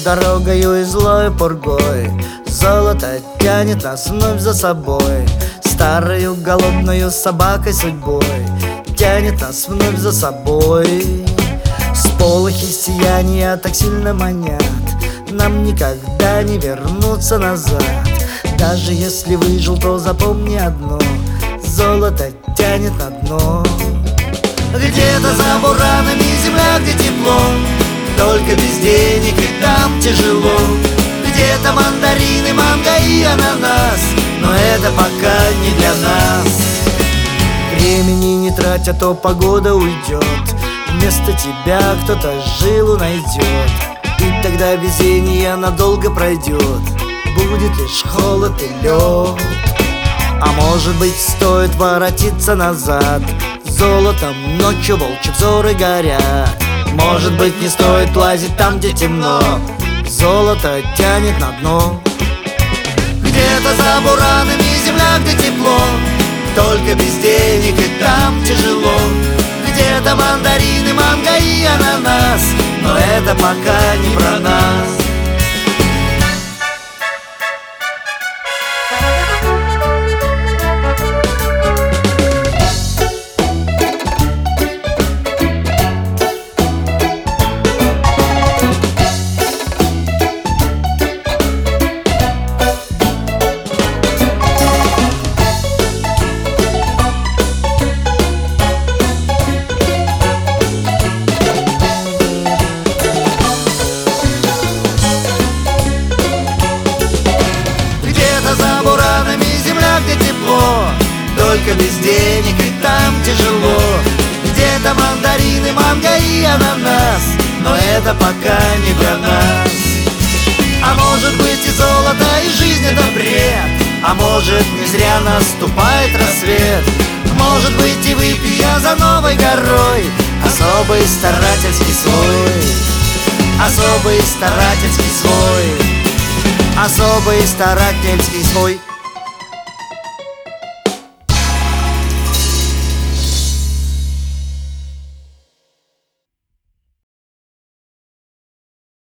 дорогою и злой пургой. Золото тянет нас вновь за собой, старою голодную собакой судьбой тянет нас вновь за собой. Сполохи сияния так сильно манят, нам никогда не вернуться назад. Даже если выжил, то запомни одно: золото тянет на дно. Где-то за буранами земля, где тепло, только без денег и там тяжело. Где-то мандарины, манго и ананас, но это пока не для нас. Времени не тратя, то погода уйдет, вместо тебя кто-то жилу найдет. И тогда везение надолго пройдет, будет лишь холод и лед. А может быть, стоит воротиться назад, золотом ночью волчьи взоры горят. Может быть, не стоит лазить там, где темно, золото тянет на дно. Где-то за буранами земля, где тепло, только без денег и там тяжело. Где-то мандарины, манго и ананас, но это пока не про нас. За буранами земля, где тепло, только без денег и там тяжело. Где-то мандарины, манго и ананас, но это пока не про нас. А может быть, и золото, и жизнь это бред, а может, не зря наступает рассвет. Может быть, и выпья за новой горой особый старательский свой, особый старательский свой, особый старательский свой.